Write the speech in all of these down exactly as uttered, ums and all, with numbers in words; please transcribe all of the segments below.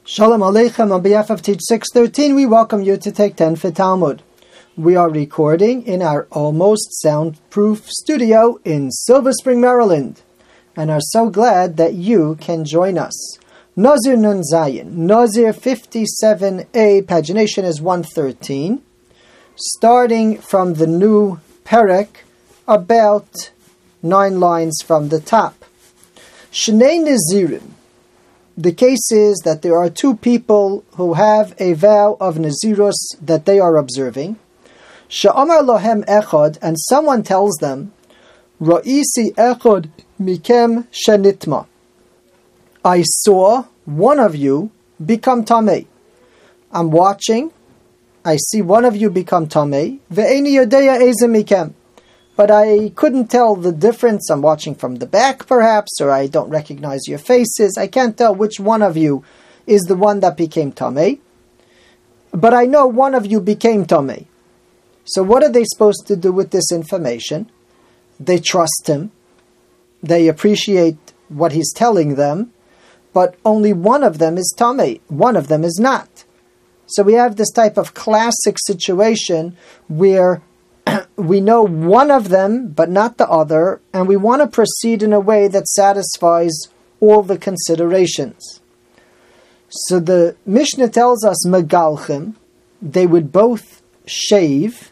Shalom Aleichem. On behalf of Teach six thirteen, we welcome you to take ten for Talmud. We are recording in our almost soundproof studio in Silver Spring, Maryland, and are so glad that you can join us. Nazir Nun Zayin, Nazir fifty-seven A, pagination is one thirteen, starting from the new Perek, about nine lines from the top. Shnei Nazirim. The case is that there are two people who have a vow of Nazirus that they are observing. Sha'amar lohem echad, and someone tells them, Ra'isi echad mikem shenitma. I saw one of you become tamei. I'm watching. I see one of you become tamei. Ve'eni yodeya eze mikem. But I couldn't tell the difference. I'm watching from the back, perhaps, or I don't recognize your faces. I can't tell which one of you is the one that became tamei. But I know one of you became tamei. So what are they supposed to do with this information? They trust him. They appreciate what he's telling them. But only one of them is tamei. One of them is not. So we have this type of classic situation where we know one of them, but not the other, and we want to proceed in a way that satisfies all the considerations. So the Mishnah tells us, Megalchim, they would both shave.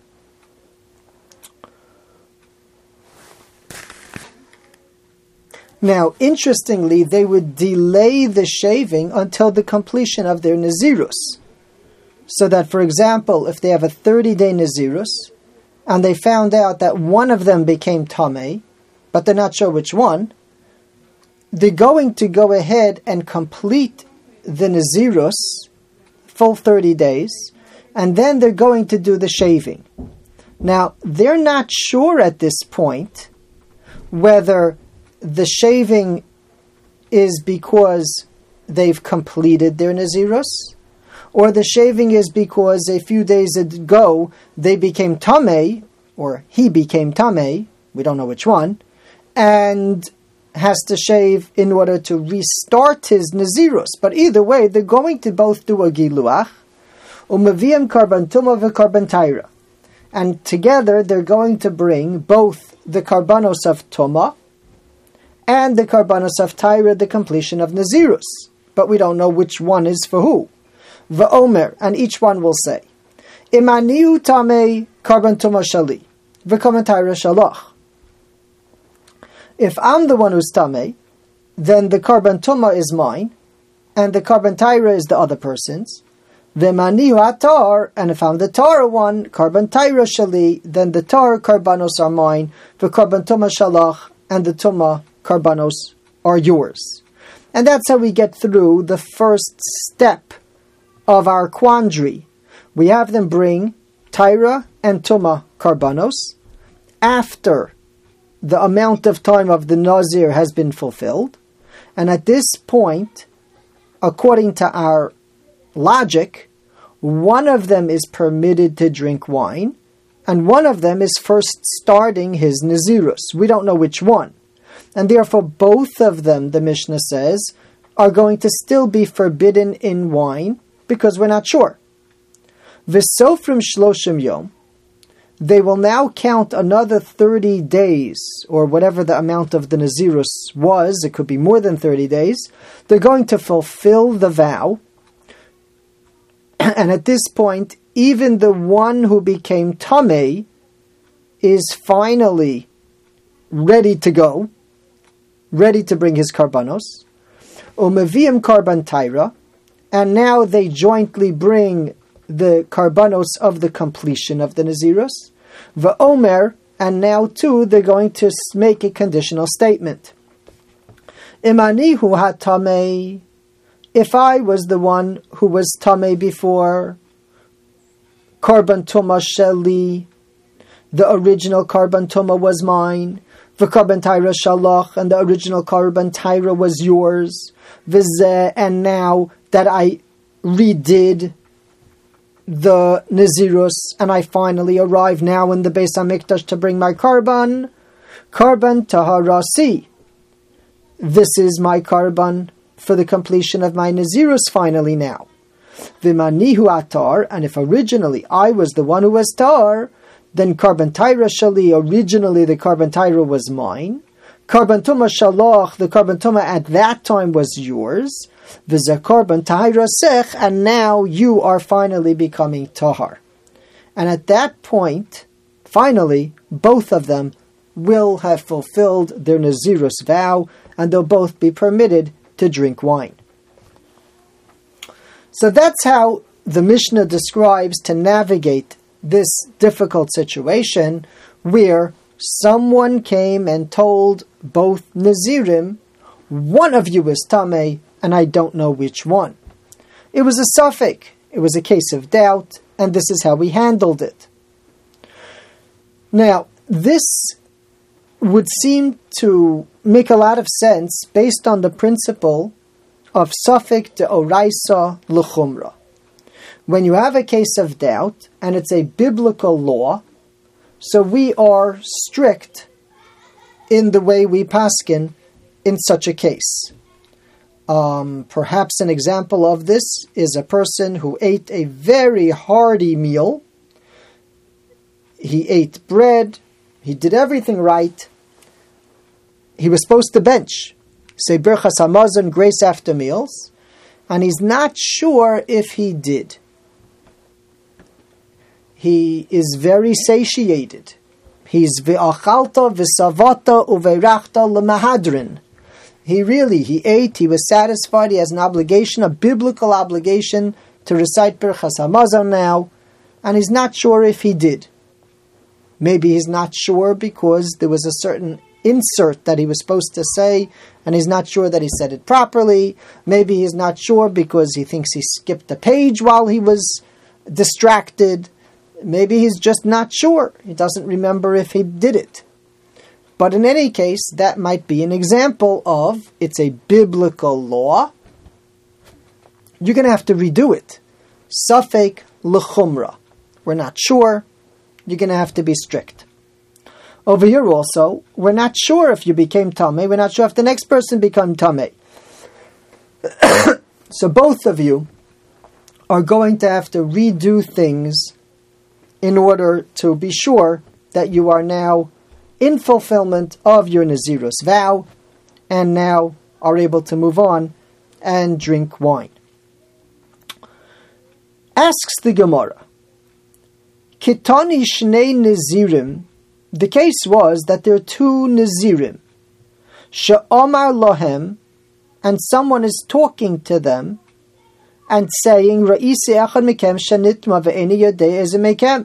Now, interestingly, they would delay the shaving until the completion of their Nazirus. So that, for example, if they have a thirty-day Nazirus, and they found out that one of them became tamei, but they're not sure which one, they're going to go ahead and complete the Nazirus, full thirty days, and then they're going to do the shaving. Now, they're not sure at this point whether the shaving is because they've completed their Nazirus, or the shaving is because a few days ago they became tamei, or he became tamei, we don't know which one, and has to shave in order to restart his Nazirus. But either way, they're going to both do a giluach, umaviim karban tumah v'karban taira, and together they're going to bring both the karbanos of tumah and the karbanos of taira, the completion of Nazirus. But we don't know which one is for who. V'omer, and each one will say, Imaniu tamei karban tumah shali, v'karban taira shalach. If I'm the one who's tamei, then the karban tumah is mine, and the karban taira is the other person's. V'maniu atar, and if I'm the tar one, karban taira shali, then the tar karbanos are mine, v'karban tumah shalach, and the tumah karbanos are yours. And that's how we get through the first step of our quandary. We have them bring taira and tumah karbanos after the amount of time of the nazir has been fulfilled, and at this point, according to our logic, one of them is permitted to drink wine, and one of them is first starting his nazirus. We don't know which one, and therefore both of them, the Mishnah says, are going to still be forbidden in wine, because we're not sure. V'sofrim shloshim yom, they will now count another thirty days, or whatever the amount of the Nazirus was, it could be more than thirty days. They're going to fulfill the vow, and at this point, even the one who became tamei is finally ready to go, ready to bring his karbanos. Umeviim karban taira, and now they jointly bring the karbanos of the completion of the Nazirus. V'omer, and now too they're going to make a conditional statement. Imanihu ha-tamei, if I was the one who was tamei before, karban tumah sheli, the original karban tumah was mine, v'karban taira shalach, and the original karban taira was yours, v'zeh, and now that I redid the Nazirus, and I finally arrive now in the Beis HaMikdash to bring my karban, karban taharasi. This is my karban for the completion of my Nazirus finally now. V'manihu atar, and if originally I was the one who was tar, then Karban Taira Shali, originally the Karban Taira was mine. Karban Tuma Shaloch, the Karban Tuma at that time was yours. V'zeh Karban Taira Sech, and now you are finally becoming Tahar. And at that point, finally, both of them will have fulfilled their Nazirus vow, and they'll both be permitted to drink wine. So that's how the Mishnah describes to navigate this difficult situation where someone came and told both Nazirim, one of you is Tameh, and I don't know which one. It was a suffix, it was a case of doubt, and this is how we handled it. Now, this would seem to make a lot of sense based on the principle of suffix de oraisa l'chumra. When you have a case of doubt, and it's a biblical law, so we are strict in the way we paskin in such a case. Um, perhaps an example of this is a person who ate a very hearty meal. He ate bread, he did everything right. He was supposed to bench, say Birchas Hamazon, grace after meals, and he's not sure if he did. He is very satiated. He's ve'achalta v'savata uve'rachta l'mahadrin. He really, he ate, he was satisfied, he has an obligation, a biblical obligation to recite Birchas Hamazon now, and he's not sure if he did. Maybe he's not sure because there was a certain insert that he was supposed to say, and he's not sure that he said it properly. Maybe he's not sure because he thinks he skipped a page while he was distracted. Maybe he's just not sure. He doesn't remember if he did it. But in any case, that might be an example of, it's a biblical law. You're going to have to redo it. Safek l'chumra. We're not sure. You're going to have to be strict. Over here also, we're not sure if you became Tameh. We're not sure if the next person became Tameh. So both of you are going to have to redo things in order to be sure that you are now in fulfillment of your Nazirus vow, and now are able to move on and drink wine. Asks the Gemara, Kitani Shnei Nazirim, the case was that there are two Nazirim, She'omar Lohem, and someone is talking to them and saying, Ra'isi echad mekem shanitma ve'eni yodei eze mekem.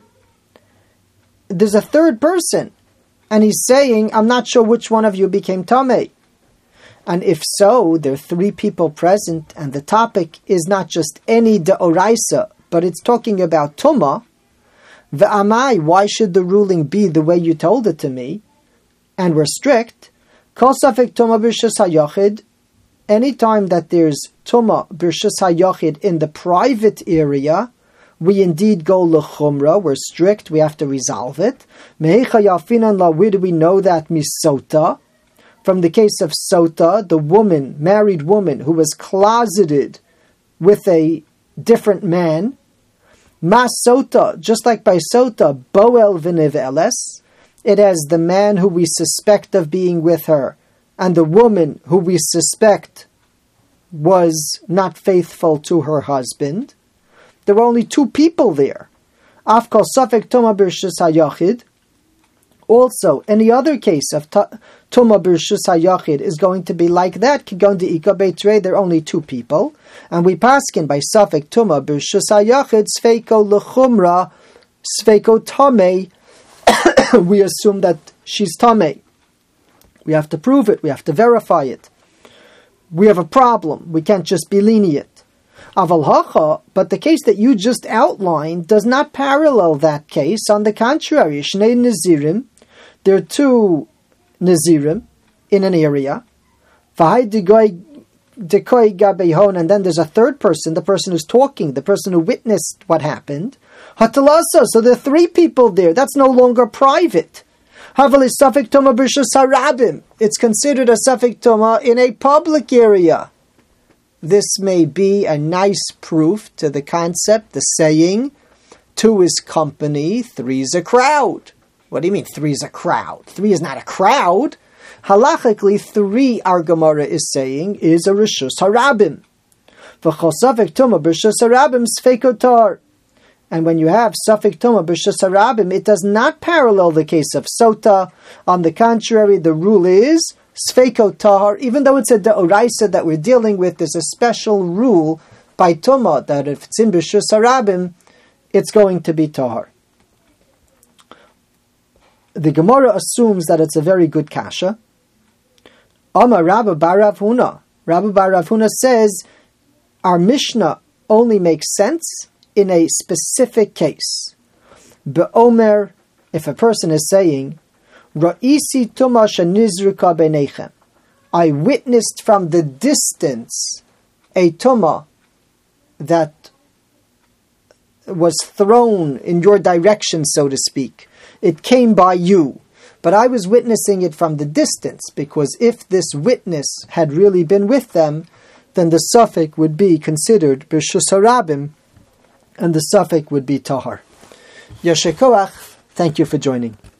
There's a third person, and he's saying, I'm not sure which one of you became Tameh. And if so, there are three people present, and the topic is not just any deoraisa, but it's talking about Tumah. Ve'amai, why should the ruling be the way you told it to me? And we're strict. Kol safek Tumah b'rshus hayachid. Anytime that there's Tumah b'rshus hayachid in the private area, we indeed go l'chumra, we're strict, we have to resolve it. Mehecha yafinan la, where do we know that? Misota. From the case of Sota, the woman, married woman, who was closeted with a different man. Mas Sota, just like by Sota, Boel v'neveles, it has the man who we suspect of being with her, and the woman who we suspect was not faithful to her husband. There were only two people there. Afkal Safek Tumah b'rshus hayachid. Also, any other case of Tumah b'rshus hayachid is going to be like that. Kigon de'ika beitrei, there are only two people. And we paskin by Safek Tumah b'rshus hayachid, Sveiko l'chumra, Sveiko tamei. We assume that she's tamei. We have to prove it. We have to verify it. We have a problem. We can't just be lenient. Aval hacha, but the case that you just outlined does not parallel that case. On the contrary, Shnei Nazirim, there are two Nazirim in an area. V'hai dekoi gabehon, and then there's a third person, the person who's talking, the person who witnessed what happened. Hatalasa, so there are three people there. That's no longer private. Havali safek Tumah b'rshus harabim. It's considered a safek Tumah in a public area. this may be a nice proof to the concept, the saying, two is company, three is a crowd. What do you mean, three is a crowd? Three is not a crowd. Halachically, three, our Gemara is saying, is a Rishus Harabim. V'chol Safek Tumah b'Rishus Harabim Sfeiko Tar. And when you have Safek Tumah b'Rishus Harabim, it does not parallel the case of Sota. On the contrary, the rule is Sfeiko Tahar. Even though it's a Deoraisa that we're dealing with, there's a special rule by Tumah that if it's in B'Rishus Harabim, it's going to be Tahar. The Gemara assumes that it's a very good kasha. Amar Rabba bar Rav Huna. Rabba bar Rav Huna says, our Mishnah only makes sense in a specific case. Be'omer, if a person is saying, Ra'isi tuma shenizruka beinechem, I witnessed from the distance a tuma that was thrown in your direction, so to speak. It came by you, but I was witnessing it from the distance, because if this witness had really been with them, then the suffix would be considered B'Rishus Harabim, and the suffix would be Tahar. Yasher Koach, thank you for joining.